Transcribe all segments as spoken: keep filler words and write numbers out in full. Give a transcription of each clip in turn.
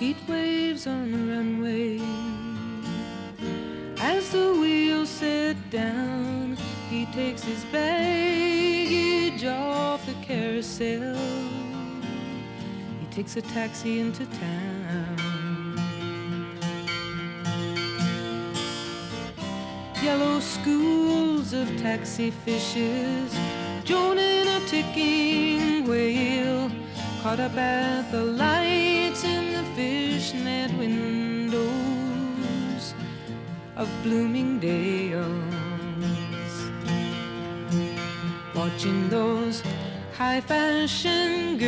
heat waves on the runway. As the wheels set down, he takes his baggage off the carousel. He takes a taxi into town. Yellow schools of taxi fishes joining a ticking whale, caught up at the lights in the fishnet windows of Bloomingdale's, watching those high fashion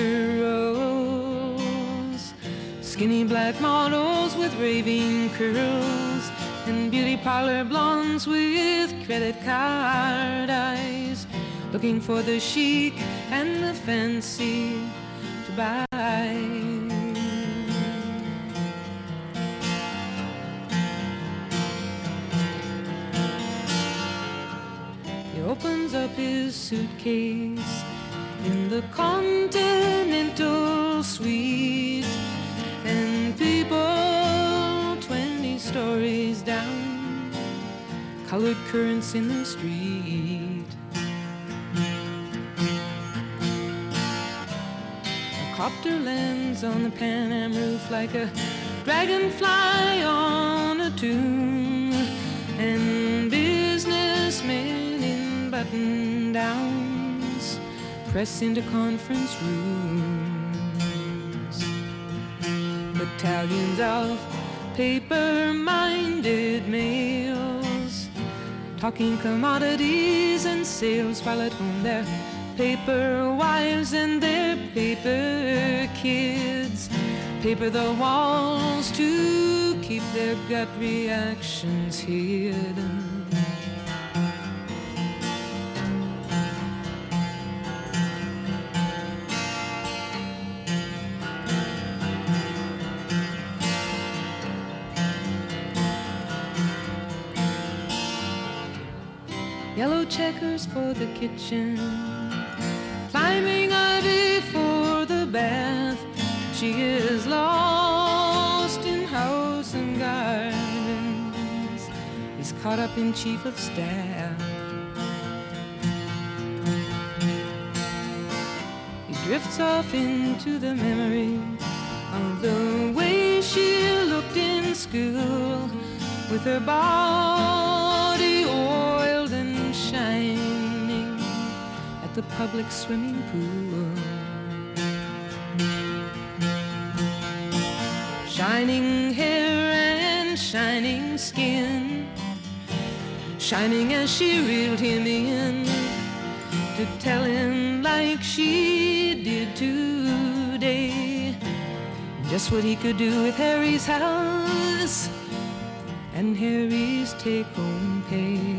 girls, skinny black models with raving curls, and beauty parlor blondes with credit card eyes, looking for the chic and the fancy to buy. He opens up his suitcase in the Continental Suite, and people twenty stories down, colored currents in the street. A copter lands on the Pan Am roof like a dragonfly on a tomb, and businessmen in button-downs press into conference rooms. Battalions of paper-minded males, talking commodities and sales, while at home their paper wives and their paper kids paper the walls to keep their gut reactions hidden. Yellow checkers for the kitchen, climbing ivy for the bath. She is lost in house and gardens. He's caught up in chief of staff. He drifts off into the memory of the way she looked in school, with her body oiled and shining at the public swimming pool. Shining hair and shining skin, shining as she reeled him in to tell him like she did today just what he could do with Harry's house and Harry's take-home pay.